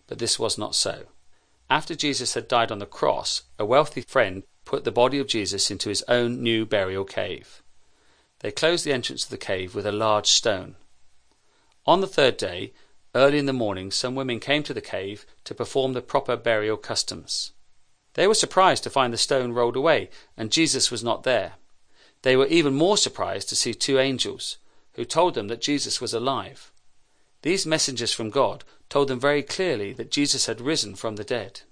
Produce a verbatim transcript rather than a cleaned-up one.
But this was not so. After Jesus had died on the cross, a wealthy friend put the body of Jesus into his own new burial cave. They closed the entrance to the cave with a large stone. On the third day, early in the morning, some women came to the cave to perform the proper burial customs. They were surprised to find the stone rolled away and Jesus was not there. They were even more surprised to see two angels, who told them that Jesus was alive. These messengers from God told them very clearly that Jesus had risen from the dead.